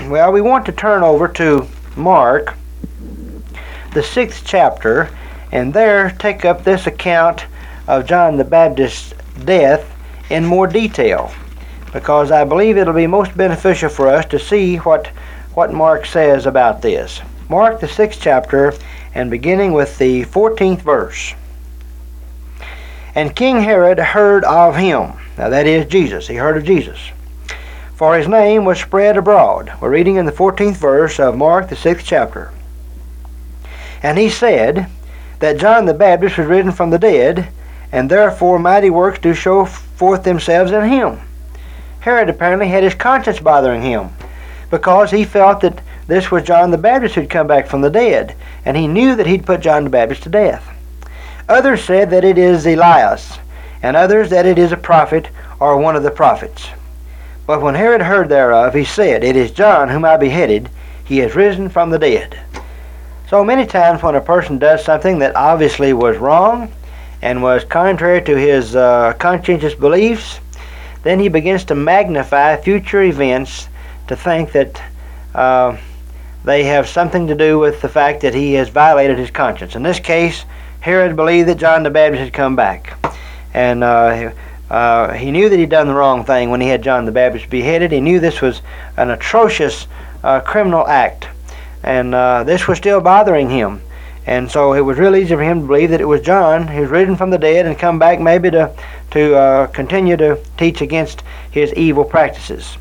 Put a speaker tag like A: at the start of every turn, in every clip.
A: Well, we want to turn over to Mark, the 6th chapter, and there take up this account of John the Baptist's death in more detail, because I believe it'll be most beneficial for us to see what Mark says about this. Mark, the 6th chapter, and beginning with the 14th verse. And King Herod heard of him. Now that is Jesus. He heard of Jesus. For his name was spread abroad. We're reading in the 14th verse of Mark, the 6th chapter. And he said that John the Baptist was risen from the dead, and therefore mighty works do show forth themselves in him. Herod apparently had his conscience bothering him, because he felt that this was John the Baptist who'd come back from the dead, and he knew that he'd put John the Baptist to death. Others said that it is Elias, and others that it is a prophet or one of the prophets. But when Herod heard thereof, he said, It is John whom I beheaded. He is risen from the dead. So many times when a person does something that obviously was wrong and was contrary to his conscientious beliefs, then he begins to magnify future events to think that they have something to do with the fact that he has violated his conscience. In this case, Herod believed that John the Baptist had come back. And he knew that he'd done the wrong thing when he had John the Baptist beheaded. He knew this was an atrocious criminal act. And this was still bothering him. And so it was real easy for him to believe that it was John who was risen from the dead and come back maybe to continue to teach against his evil practices.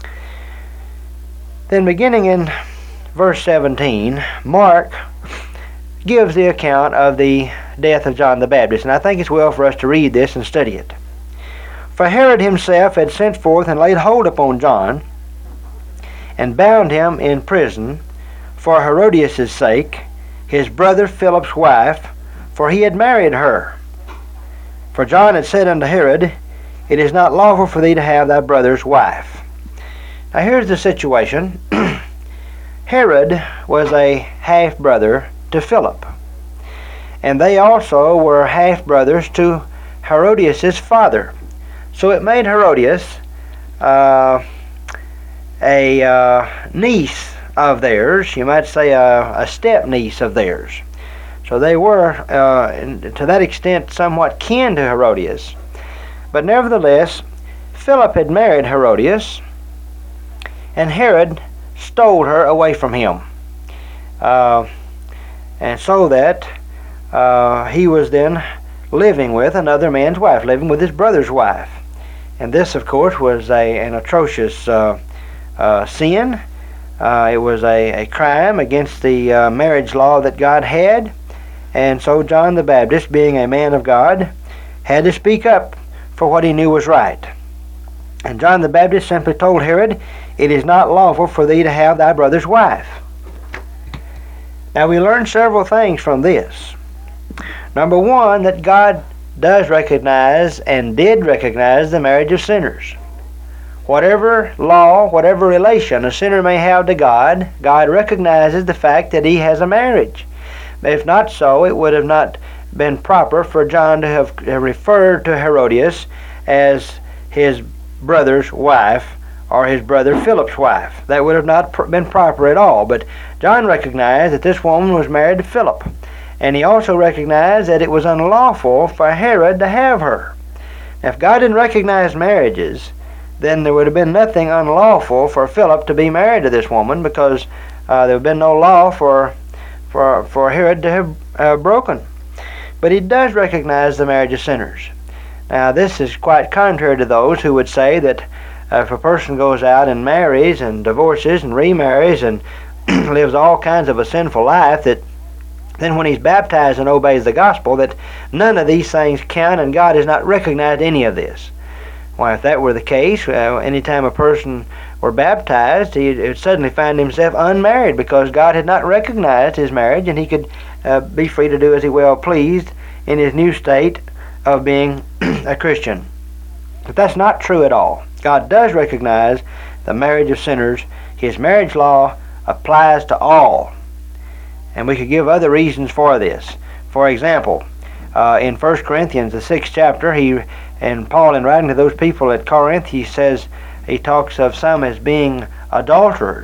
A: Then beginning in verse 17, Mark gives the account of the death of John the Baptist, and I think it's well for us to read this and study it. For Herod himself had sent forth and laid hold upon John, and bound him in prison for Herodias' sake, his brother Philip's wife, for he had married her. For John had said unto Herod, It is not lawful for thee to have thy brother's wife. Now here's the situation. Herod was a half-brother to Philip, and they also were half-brothers to Herodias' father. So it made Herodias a niece of theirs, you might say a step-niece of theirs. So they were, to that extent, somewhat kin to Herodias. But nevertheless, Philip had married Herodias, and Herod stole her away from him. And so that he was then living with another man's wife, living with his brother's wife. And this, of course, was an atrocious sin. It was a crime against the marriage law that God had. And so John the Baptist, being a man of God, had to speak up for what he knew was right. And John the Baptist simply told Herod, It is not lawful for thee to have thy brother's wife. Now we learn several things from this. Number one, that God does recognize and did recognize the marriage of sinners. Whatever law, whatever relation a sinner may have to God, God recognizes the fact that he has a marriage. If not so, it would have not been proper for John to have referred to Herodias as his brother's wife or his brother Philip's wife. That would have not been proper at all. But John recognized that this woman was married to Philip, and he also recognized that it was unlawful for Herod to have her. Now, if God didn't recognize marriages, then there would have been nothing unlawful for Philip to be married to this woman, because there would have been no law for Herod to have broken. But he does recognize the marriage of sinners. Now, this is quite contrary to those who would say that if a person goes out and marries and divorces and remarries and lives all kinds of a sinful life, that then when he's baptized and obeys the gospel, that none of these things count and God has not recognized any of this. Why, if that were the case, anytime a person were baptized, he would suddenly find himself unmarried, because God had not recognized his marriage, and he could be free to do as he well pleased in his new state of being a Christian. But that's not true at all. God does recognize the marriage of sinners. His marriage law applies to all. And we could give other reasons for this. For example, in 1 Corinthians, the 6th chapter, Paul, in writing to those people at Corinth, he talks of some as being adulterers.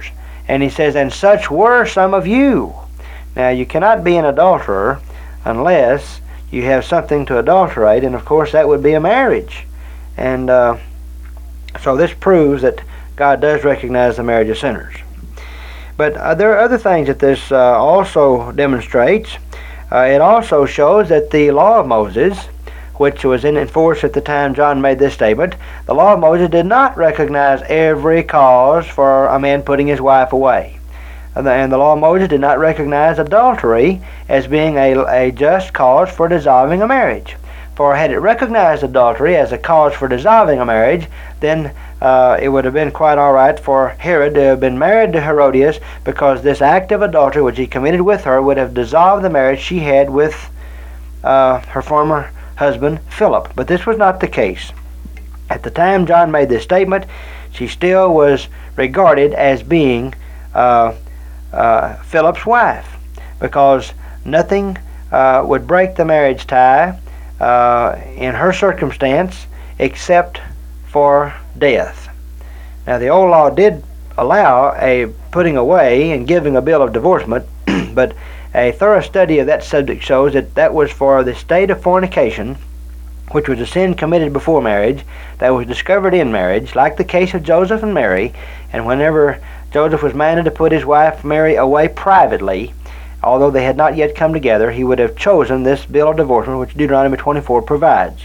A: And he says, and such were some of you. Now, you cannot be an adulterer unless you have something to adulterate, and of course that would be a marriage. And so this proves that God does recognize the marriage of sinners. But there are other things that this also demonstrates. It also shows that the law of Moses, which was in force at the time John made this statement, the law of Moses did not recognize every cause for a man putting his wife away. And the law of Moses did not recognize adultery as being a just cause for dissolving a marriage. For had it recognized adultery as a cause for dissolving a marriage, then it would have been quite all right for Herod to have been married to Herodias, because this act of adultery which he committed with her would have dissolved the marriage she had with her former husband Philip. But this was not the case. At the time John made this statement, she still was regarded as being Philip's wife, because nothing would break the marriage tie in her circumstance except for death. Now, the old law did allow a putting away and giving a bill of divorcement, but a thorough study of that subject shows that that was for the state of fornication, which was a sin committed before marriage that was discovered in marriage, like the case of Joseph and Mary. And whenever Joseph was minded to put his wife Mary away privately, although they had not yet come together, he would have chosen this bill of divorcement, which Deuteronomy 24 provides.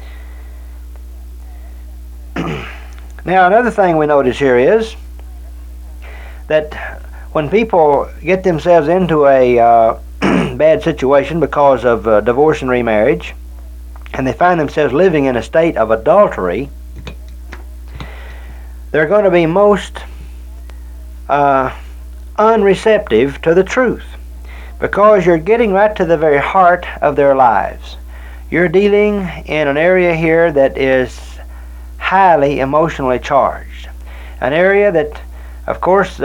A: Now, another thing we notice here is that when people get themselves into a bad situation because of divorce and remarriage, and they find themselves living in a state of adultery, they're going to be most unreceptive to the truth, because you're getting right to the very heart of their lives. You're dealing in an area here that is highly emotionally charged, an area that, of course,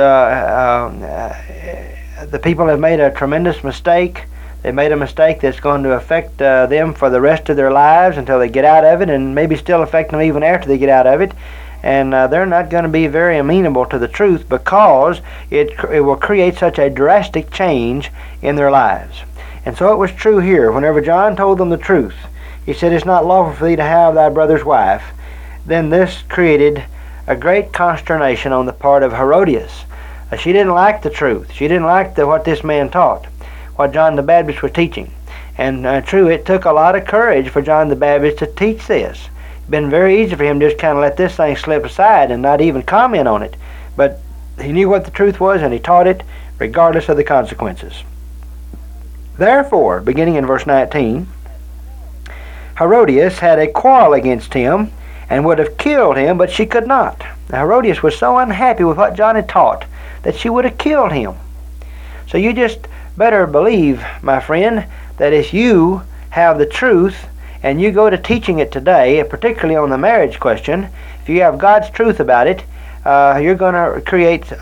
A: the people have made a tremendous mistake. They made a mistake that's going to affect them for the rest of their lives until they get out of it, and maybe still affect them even after they get out of it. And they're not going to be very amenable to the truth, because it will create such a drastic change in their lives. And so it was true here. Whenever John told them the truth, he said, "It's not lawful for thee to have thy brother's wife." Then this created a great consternation on the part of Herodias. She didn't like the truth. She didn't like what this man taught, what John the Baptist was teaching. And true, it took a lot of courage for John the Baptist to teach this. It's been very easy for him to just kind of let this thing slip aside and not even comment on it. But he knew what the truth was, and he taught it regardless of the consequences. Therefore, beginning in verse 19, Herodias had a quarrel against him and would have killed him, but she could not. Now, Herodias was so unhappy with what John had taught that she would have killed him. So you just better believe, my friend, that if you have the truth and you go to teaching it today, particularly on the marriage question, if you have God's truth about it, you're going to create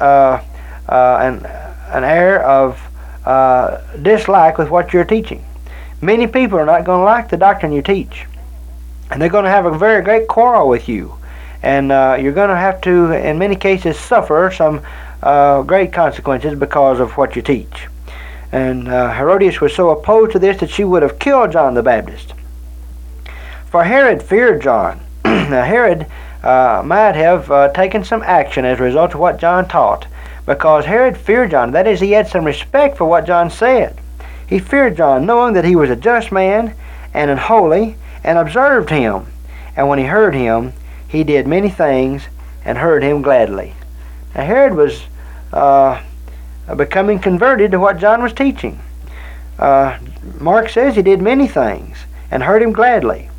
A: an air of dislike with what you're teaching. Many people are not going to like the doctrine you teach, and they're going to have a very great quarrel with you, and you're going to have to, in many cases, suffer some great consequences because of what you teach. And Herodias was so opposed to this that she would have killed John the Baptist. For Herod feared John. Now, Herod might have taken some action as a result of what John taught, because Herod feared John. That is, he had some respect for what John said. He feared John, knowing that he was a just man and an holy, and observed him. And when he heard him, he did many things and heard him gladly. Now, Herod was becoming converted to what John was teaching. Mark says he did many things and heard him gladly.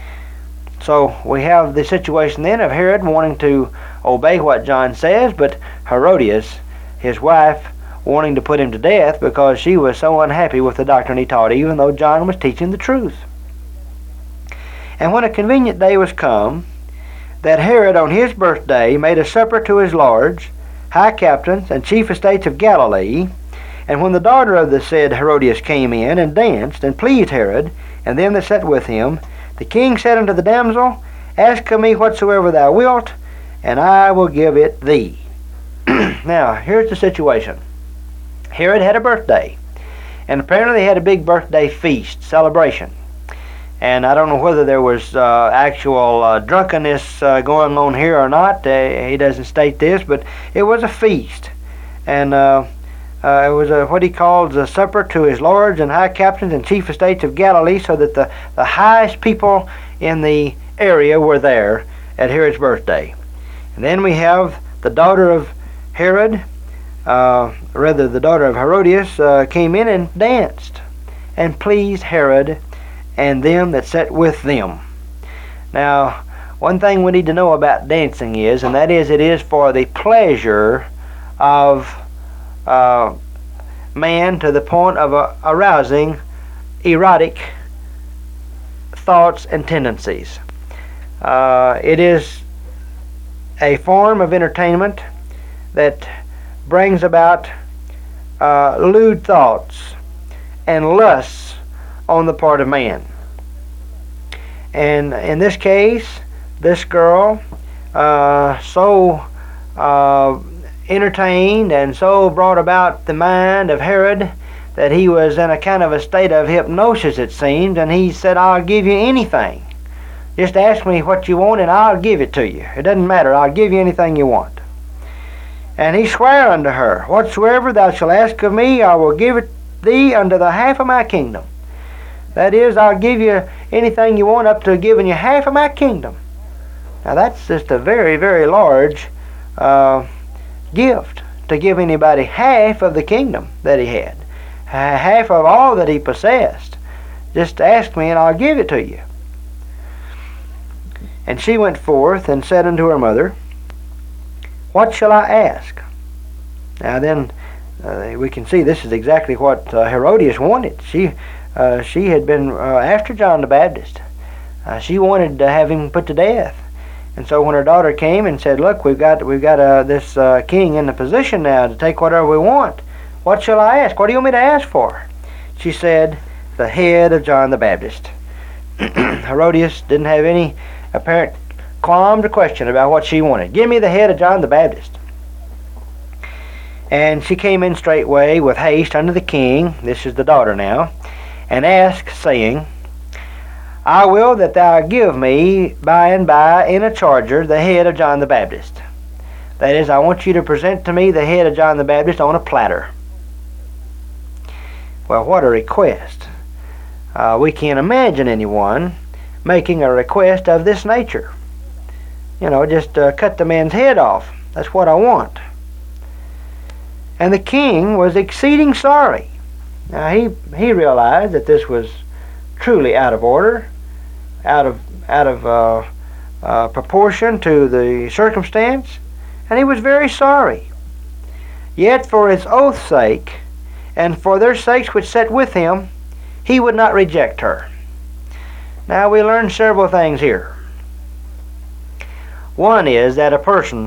A: So we have the situation then of Herod wanting to obey what John says, but Herodias, his wife, wanting to put him to death because she was so unhappy with the doctrine he taught, even though John was teaching the truth. And when a convenient day was come, that Herod on his birthday made a supper to his lords, high captains, and chief estates of Galilee. And when the daughter of the said Herodias came in and danced and pleased Herod and them that sat with him, the king said unto the damsel, Ask of me whatsoever thou wilt, and I will give it thee. Now, here's the situation. Herod had a birthday, and apparently they had a big birthday feast, celebration. And I don't know whether there was actual drunkenness going on here or not. He doesn't state this, but it was a feast. And it was what he calls a supper to his lords and high captains and chief estates of Galilee, so that the highest people in the area were there at Herod's birthday. And then we have the daughter of Herod, rather the daughter of Herodias, came in and danced and pleased Herod and them that sat with them. Now, one thing we need to know about dancing is, and that is, it is for the pleasure of man to the point of arousing erotic thoughts and tendencies. It is a form of entertainment that brings about lewd thoughts and lusts on the part of man. And in this case, this girl so entertained and so brought about the mind of Herod that he was in a kind of a state of hypnosis, it seemed, and he said, I'll give you anything. Just ask me what you want and I'll give it to you. It doesn't matter, I'll give you anything you want. And he sware unto her, whatsoever thou shalt ask of me, I will give it thee unto the half of my kingdom. That is, I'll give you anything you want up to giving you half of my kingdom. Now that's just a very, very large gift, to give anybody half of the kingdom that he had. Half of all that he possessed. Just ask me and I'll give it to you. And she went forth and said unto her mother, what shall I ask? Now then, we can see this is exactly what Herodias wanted. She had been after John the Baptist. She wanted to have him put to death. And so when her daughter came and said, look, we've got this king in the position now to take whatever we want. What shall I ask? What do you want me to ask for? She said, the head of John the Baptist. Herodias didn't have any apparent qualm or question about what she wanted. Give me the head of John the Baptist. And she came in straightway with haste unto the king, this is the daughter now, and asked, saying, I will that thou give me by and by in a charger the head of John the Baptist. That is, I want you to present to me the head of John the Baptist on a platter. Well, what a request. We can't imagine anyone making a request of this nature. You know, just cut the man's head off. That's what I want. And the king was exceeding sorry. Now he realized that this was truly out of order, out of proportion to the circumstance, and he was very sorry. Yet for his oath's sake, and for their sakes which sat with him, he would not reject her. Now we learn several things here. One is that a person,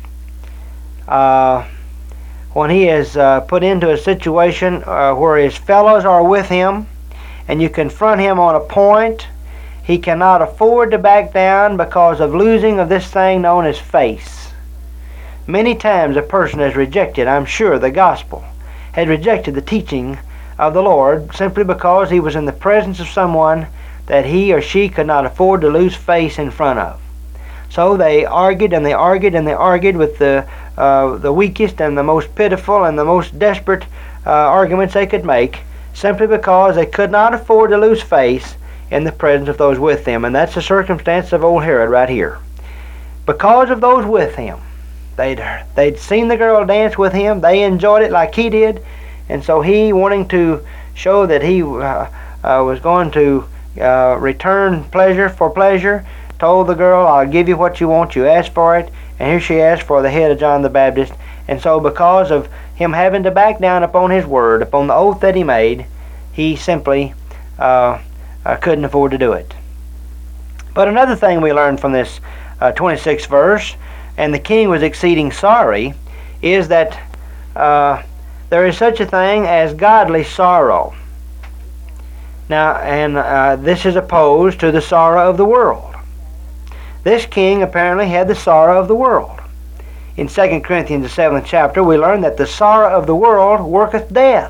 A: when he is put into a situation where his fellows are with him, and you confront him on a point, he cannot afford to back down because of losing of this thing known as face. Many times a person has rejected, I'm sure, the gospel, had rejected the teaching of the Lord simply because he was in the presence of someone that he or she could not afford to lose face in front of. So they argued and they argued and they argued with the weakest and the most pitiful and the most desperate arguments they could make, simply because they could not afford to lose face in the presence of those with them. And that's the circumstance of old Herod right here. Because of those with him, they'd seen the girl dance with him, they enjoyed it like he did, and so he, wanting to show that he was going to return pleasure for pleasure, told the girl, I'll give you what you want, you asked for it, and here she asked for the head of John the Baptist. And so because of him having to back down upon his word, upon the oath that he made, he simply couldn't afford to do it. But another thing we learned from this 26th verse, and the king was exceeding sorry, is that there is such a thing as godly sorrow. Now, and this is opposed to the sorrow of the world. This king apparently had the sorrow of the world. in 2 Corinthians the 7th chapter, we learn that the sorrow of the world worketh death.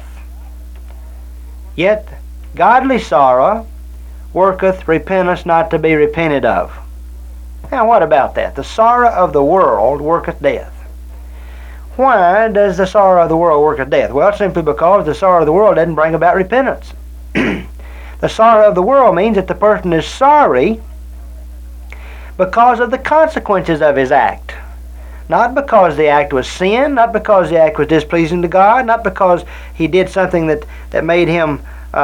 A: Yet godly sorrow worketh repentance not to be repented of. Now what about that? The sorrow of the world worketh death. Why does the sorrow of the world worketh death? Well, simply because the sorrow of the world doesn't bring about repentance. The sorrow of the world means that the person is sorry because of the consequences of his act. Not because the act was sin, not because the act was displeasing to God, not because he did something that made him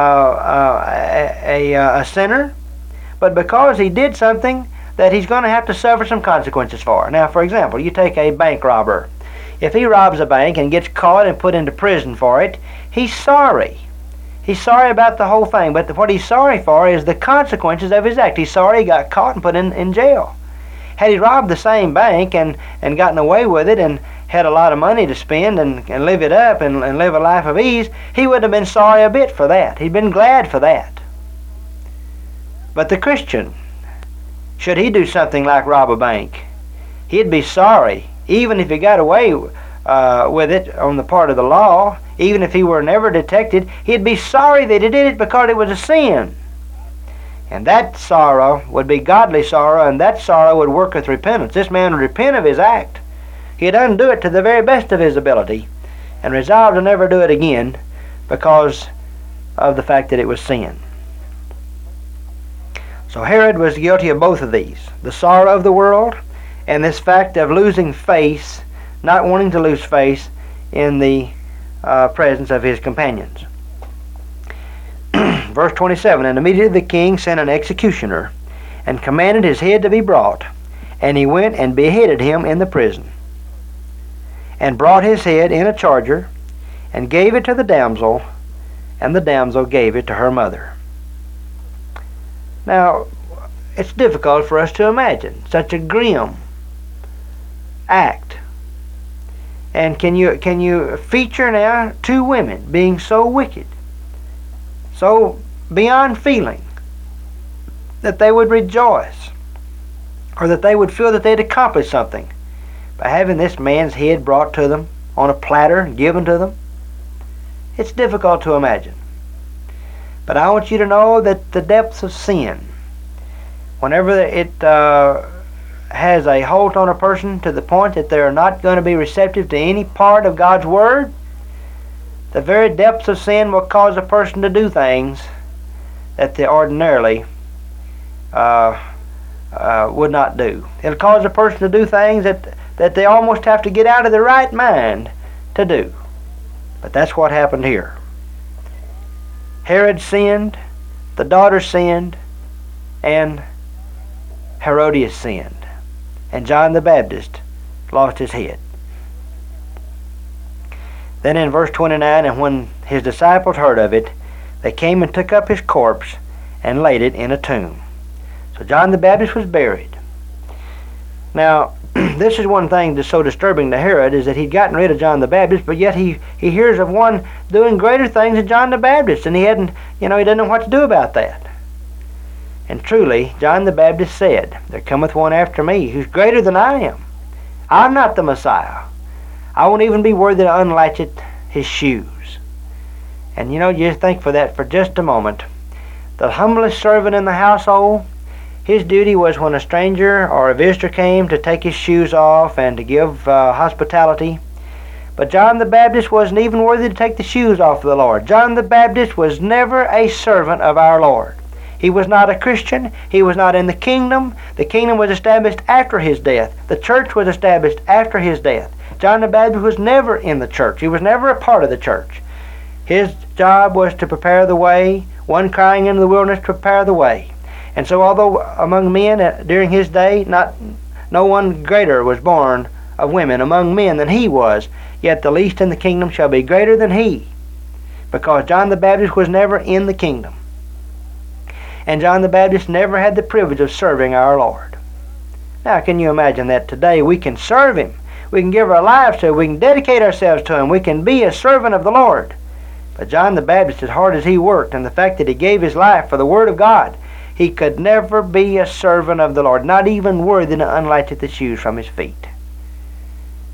A: a sinner, but because he did something that he's going to have to suffer some consequences for. Now, for example, you take a bank robber. If he robs a bank and gets caught and put into prison for it, he's sorry. He's sorry about the whole thing, but what he's sorry for is the consequences of his act. He's sorry he got caught and put in jail. Had he robbed the same bank and gotten away with it and had a lot of money to spend and live it up and live a life of ease, he wouldn't have been sorry a bit for that. He'd been glad for that. But the Christian, should he do something like rob a bank, he'd be sorry, even if he got away with it on the part of the law, even if he were never detected, he'd be sorry that he did it because it was a sin. And that sorrow would be godly sorrow, and that sorrow would work with repentance. This man would repent of his act. He'd undo it to the very best of his ability and resolve to never do it again because of the fact that it was sin. So Herod was guilty of both of these, the sorrow of the world and this fact of losing face, not wanting to lose face in the presence of his companions. Verse 27, and immediately the king sent an executioner and commanded his head to be brought, and he went and beheaded him in the prison, and brought his head in a charger, and gave it to the damsel, and the damsel gave it to her mother. Now, it's difficult for us to imagine such a grim act. And can you feature now two women being so wicked, so beyond feeling, that they would rejoice or that they would feel that they'd accomplished something by having this man's head brought to them on a platter and given to them? It's difficult to imagine. But I want you to know that the depths of sin, whenever it has a hold on a person to the point that they're not going to be receptive to any part of God's Word, the very depths of sin will cause a person to do things that they ordinarily would not do. It'll cause a person to do things that they almost have to get out of their right mind to do. But that's what happened here. Herod sinned, the daughter sinned, and Herodias sinned. And John the Baptist lost his head. Then in verse 29, and when his disciples heard of it, they came and took up his corpse and laid it in a tomb. So John the Baptist was buried. Now, this is one thing that's so disturbing to Herod, is that he'd gotten rid of John the Baptist, but yet he hears of one doing greater things than John the Baptist, and he doesn't know what to do about that. And truly, John the Baptist said, there cometh one after me who's greater than I am. I'm not the Messiah. I won't even be worthy to unlatchet his shoes. And you just think for that for just a moment. The humblest servant in the household, his duty was when a stranger or a visitor came to take his shoes off and to give hospitality. But John the Baptist wasn't even worthy to take the shoes off of the Lord. John the Baptist was never a servant of our Lord. He was not a Christian. He was not in the kingdom. The kingdom was established after his death. The church was established after his death. John the Baptist was never in the church. He was never a part of the church. His job was to prepare the way, one crying into the wilderness to prepare the way. And so although among men during his day no one greater was born of women among men than he was, yet the least in the kingdom shall be greater than he, because John the Baptist was never in the kingdom. And John the Baptist never had the privilege of serving our Lord. Now can you imagine that today we can serve him? We can give our lives to him. We can dedicate ourselves to him. We can be a servant of the Lord. But John the Baptist, as hard as he worked, and the fact that he gave his life for the Word of God, he could never be a servant of the Lord, not even worthy to unlatchet the shoes from his feet.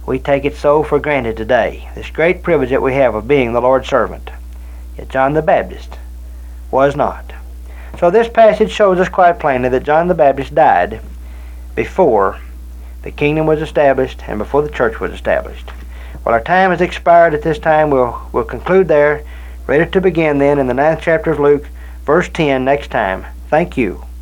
A: We take it so for granted today, this great privilege that we have of being the Lord's servant. Yet John the Baptist was not. So this passage shows us quite plainly that John the Baptist died before the kingdom was established and before the church was established. Well, our time has expired at this time. We'll conclude there. Ready to begin then in the 9th chapter of Luke, verse 10 next time. Thank you.